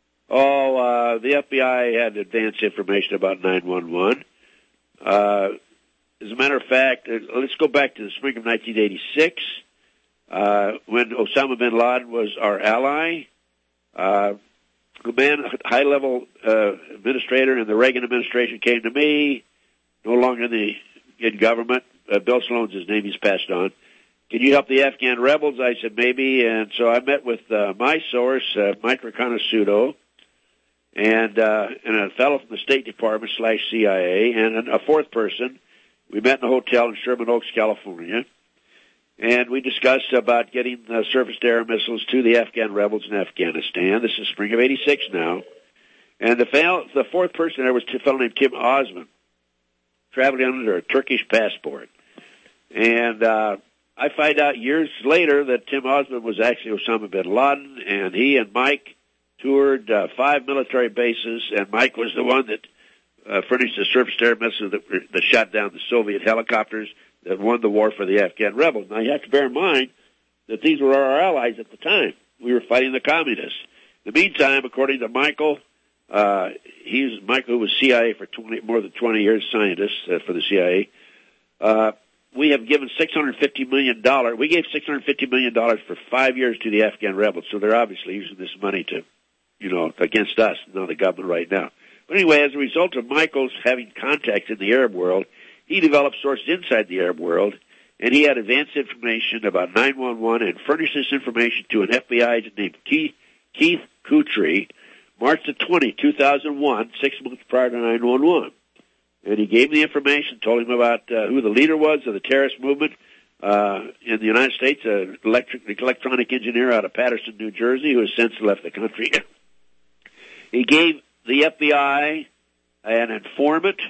S20: Oh, the FBI had advanced information about 9/11. As a matter of fact, let's go back to the spring of 1986. When Osama bin Laden was our ally, the man, high-level administrator in the Reagan administration came to me, no longer in government. Bill Sloan's his name, he's passed on. Can you help the Afghan rebels? I said, maybe. And so I met with my source, Mike Riconosciuto, and a fellow from the State Department / CIA, and a fourth person. We met in a hotel in Sherman Oaks, California. And we discussed about getting surface-to-air missiles to the Afghan rebels in Afghanistan. This is spring of '86 now. And the fourth person there was a fellow named Tim Osman, traveling under a Turkish passport. And I find out years later that Tim Osman was actually Osama bin Laden, and he and Mike toured 5 military bases, and Mike was the one that furnished the surface-to-air missiles that shot down the Soviet helicopters that won the war for the Afghan rebels. Now, you have to bear in mind that these were our allies at the time. We were fighting the communists. In the meantime, according to Michael, Michael was CIA for more than 20 years, scientist for the CIA. We have given $650 million. We gave $650 million for 5 years to the Afghan rebels, so they're obviously using this money to, against us, not the government right now. But anyway, as a result of Michael's having contacts in the Arab world, he developed sources inside the Arab world, and he had advanced information about 911 and furnished this information to an FBI agent named Keith Kutry, March the 20th, 2001, 6 months prior to 911. And he gave me the information, told him about who the leader was of the terrorist movement in the United States, an electronic engineer out of Patterson, New Jersey, who has since left the country. He gave the FBI an informant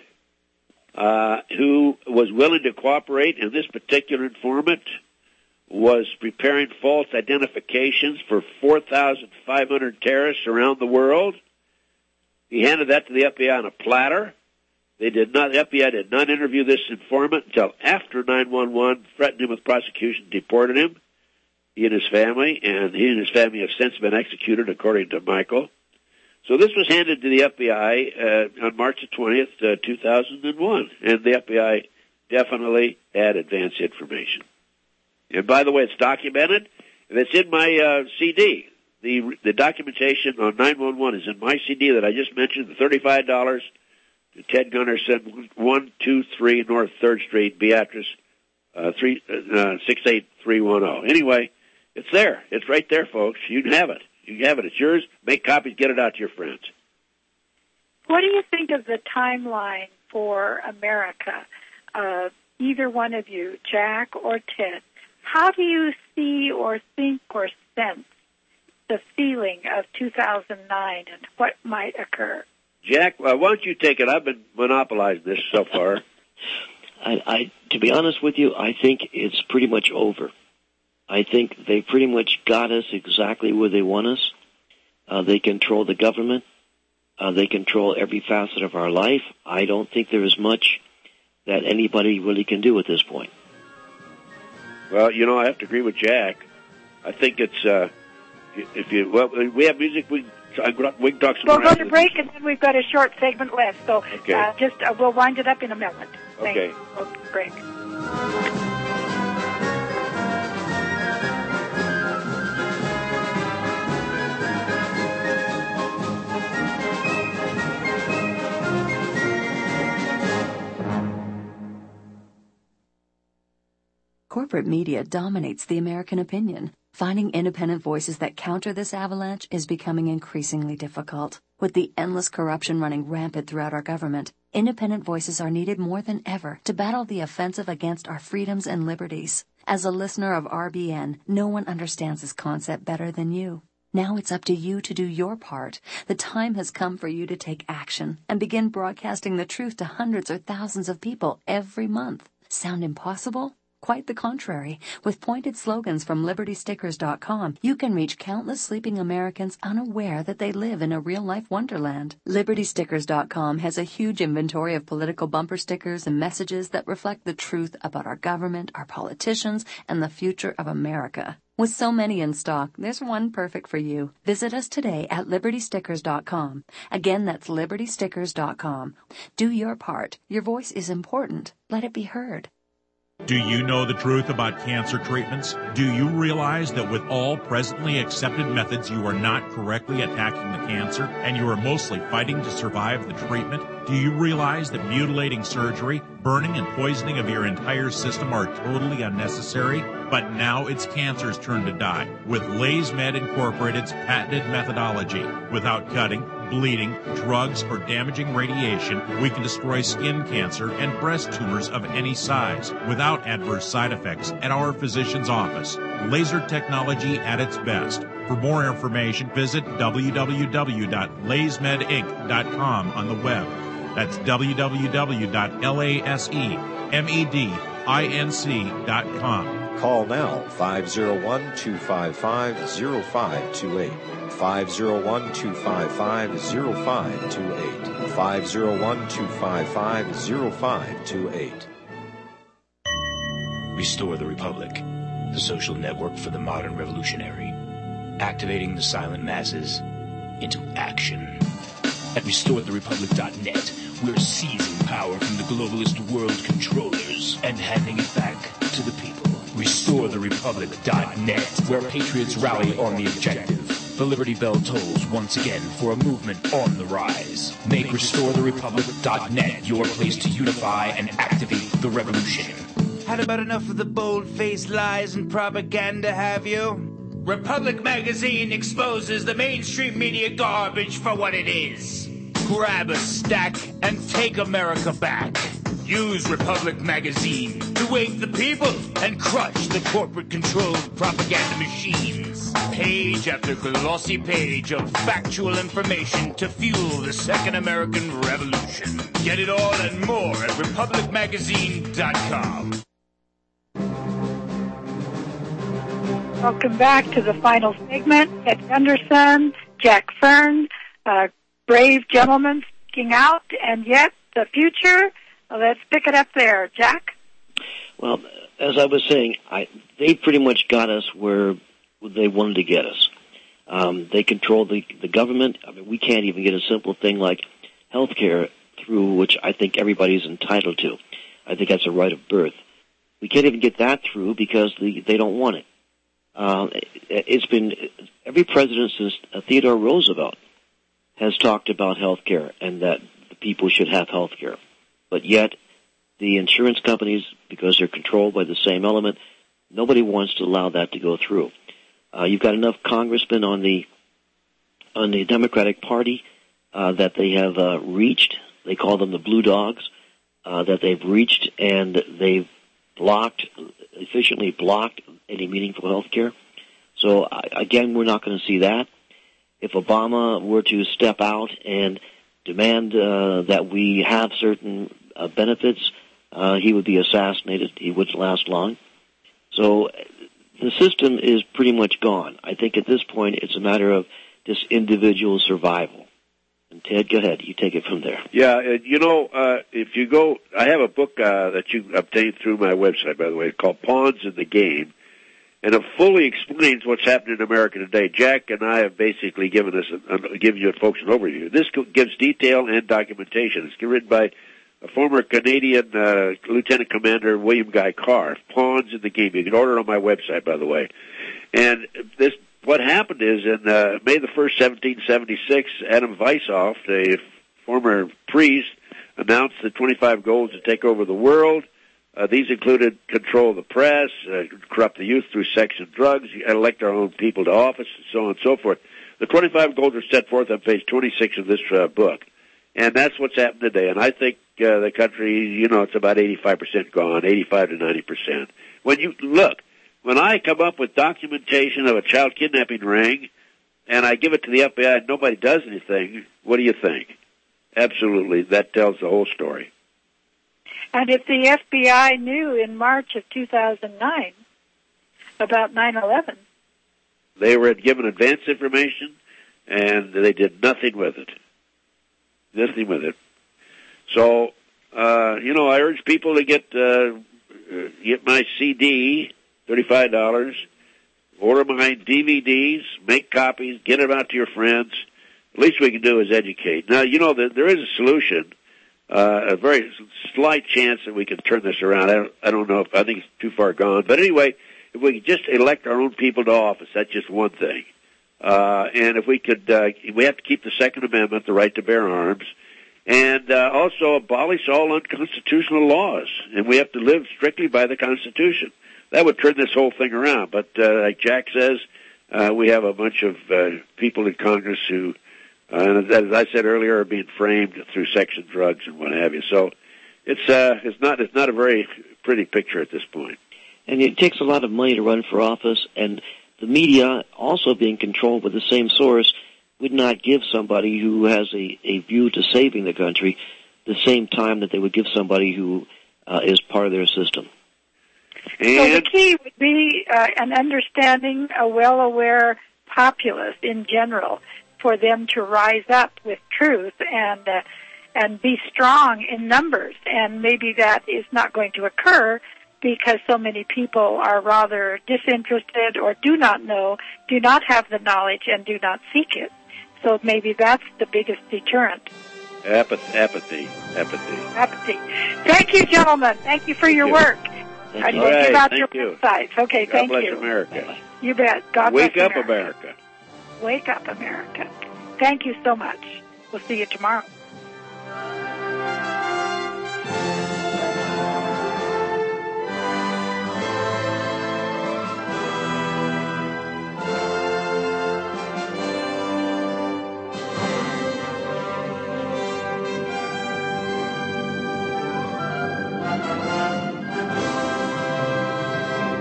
S20: who was willing to cooperate, and this particular informant was preparing false identifications for 4,500 terrorists around the world. He handed that to the FBI on a platter. The FBI did not interview this informant until after 911, threatened him with prosecution, deported him, he and his family have since been executed, according to Michael. So this was handed to the FBI on March the 20th, 2001, and the FBI definitely had advanced information. And by the way, it's documented, and it's in my CD. The documentation on 911 is in my CD that I just mentioned, the $35 to Ted Gunderson, 123 North 3rd Street, Beatrice, 68310. Anyway, it's there. It's right there, folks. You can have it. You can have it. It's yours. Make copies. Get it out to your friends.
S1: What do you think of the timeline for America? Either one of you, Jack or Ted, how do you see or think or sense the feeling of 2009 and what might occur?
S20: Jack, why don't you take it? I've been monopolizing this so far.
S3: To be honest with you, I think it's pretty much over. I think they pretty much got us exactly where they want us. They control the government. They control every facet of our life. I don't think there is much that anybody really can do at this point.
S20: Well, I have to agree with Jack. I think it's we have music. We can talk some more.
S1: We'll go to break, and then we've got a short segment left. So
S20: okay.
S1: We'll wind it up in a moment.
S20: Okay.
S1: We'll break.
S21: Corporate media dominates the American opinion. Finding independent voices that counter this avalanche is becoming increasingly difficult. With the endless corruption running rampant throughout our government, independent voices are needed more than ever to battle the offensive against our freedoms and liberties. As a listener of RBN, no one understands this concept better than you. Now it's up to you to do your part. The time has come for you to take action and begin broadcasting the truth to hundreds or thousands of people every month. Sound impossible? Quite the contrary. With pointed slogans from LibertyStickers.com, you can reach countless sleeping Americans unaware that they live in a real-life wonderland. LibertyStickers.com has a huge inventory of political bumper stickers and messages that reflect the truth about our government, our politicians, and the future of America. With so many in stock, there's one perfect for you. Visit us today at LibertyStickers.com. Again, that's LibertyStickers.com. Do your part. Your voice is important. Let it be heard.
S7: Do you know the truth about cancer treatments? Do you realize that with all presently accepted methods, you are not correctly attacking the cancer, and you are mostly fighting to survive the treatment? Do you realize that mutilating surgery, burning and poisoning of your entire system are totally unnecessary? But now it's cancer's turn to die. With LaysMed Incorporated's patented methodology, without cutting, bleeding, drugs, or damaging radiation, we can destroy skin cancer and breast tumors of any size without adverse side effects at our physician's office. Laser technology at its best. For more information, visit www.laysmedinc.com on the web. That's www.lasemedinc.com.
S8: Call now, 501-255-0528. 501-255-0528. 501-255-0528.
S22: Restore the Republic, the social network for the modern revolutionary. Activating the silent masses into action. At RestoreTheRepublic.net, we're seizing power from the globalist world controllers and handing it back to the people. RestoreTheRepublic.net, where patriots rally on the objective. The Liberty Bell tolls once again for a movement on the rise. Make RestoreTheRepublic.net your place to unify and activate the revolution.
S23: Had about enough of the bold-faced lies and propaganda, have you? Republic Magazine exposes the mainstream media garbage for what it is. Grab a stack and take America back. Use Republic Magazine to wake the people and crush the corporate-controlled propaganda machines. Page after glossy page of factual information to fuel the Second American Revolution. Get it all and more at RepublicMagazine.com.
S1: Welcome back to the final segment. Ted Gunderson, Jack Fern, brave gentlemen speaking out, and yet the future. Let's pick it up there, Jack.
S3: Well, as I was saying, they pretty much got us where they wanted to get us. They control the government. I mean, we can't even get a simple thing like health care through, which I think everybody's entitled to. I think that's a right of birth. We can't even get that through because they don't want it. It's been every president since Theodore Roosevelt has talked about health care and that the people should have health care. But yet, the insurance companies, because they're controlled by the same element, nobody wants to allow that to go through. You've got enough congressmen on the Democratic Party that they have reached. They call them the blue dogs, that they've reached, and they've efficiently blocked any meaningful health care. So, again, we're not going to see that. If Obama were to step out and demand that we have certain benefits, he would be assassinated. He wouldn't last long. So the system is pretty much gone. I think at this point it's a matter of just individual survival. And Ted, go ahead. You take it from there.
S20: Yeah, if you go, I have a book that you obtained through my website, by the way, called Pawns in the Game, and it fully explains what's happening in America today. Jack and I have basically given you folks an overview. This gives detail and documentation. It's written by a former Canadian Lieutenant Commander William Guy Carr. Pawns in the Game. You can order it on my website, by the way. And what happened is in May the 1st, 1776, Adam Weishaupt, a former priest, announced the 25 goals to take over the world. These included control the press, corrupt the youth through sex and drugs, elect our own people to office, and so on and so forth. The 25 goals are set forth on page 26 of this book. And that's what's happened today. And I think the country, it's about 85% gone, 85 to 90%. When I come up with documentation of a child kidnapping ring and I give it to the FBI and nobody does anything, what do you think? Absolutely, that tells the whole story.
S1: And if the FBI knew in March of 2009 about 9/11,
S20: they were given advance information and they did nothing with it. Nothing with it. So, I urge people to get my CD, $35, order my DVDs, make copies, get them out to your friends. The least we can do is educate. Now, there is a solution, a very slight chance that we can turn this around. I don't know I think it's too far gone. But anyway, if we could just elect our own people to office, that's just one thing. And if we could, we have to keep the Second Amendment, the right to bear arms, and also abolish all unconstitutional laws. And we have to live strictly by the Constitution. That would turn this whole thing around. But like Jack says, we have a bunch of people in Congress who, as I said earlier, are being framed through sex and drugs and what have you. So it's not a very pretty picture at this point.
S3: And it takes a lot of money to run for office, and the media, also being controlled by the same source, would not give somebody who has a view to saving the country the same time that they would give somebody who is part of their system.
S1: So the key would be an understanding, a well-aware populace in general, for them to rise up with truth and be strong in numbers. And maybe that is not going to occur because so many people are rather disinterested or do not know, do not have the knowledge, and do not seek it. So maybe that's the biggest deterrent.
S20: Apathy.
S1: Thank you, gentlemen. Thank you for your work. I will give out your websites. Okay, thank you.
S20: God bless America.
S1: You bet. God bless
S20: Wake up, America.
S1: Wake up, America. Thank you so much. We'll see you tomorrow.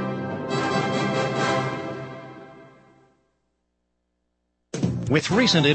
S19: With recent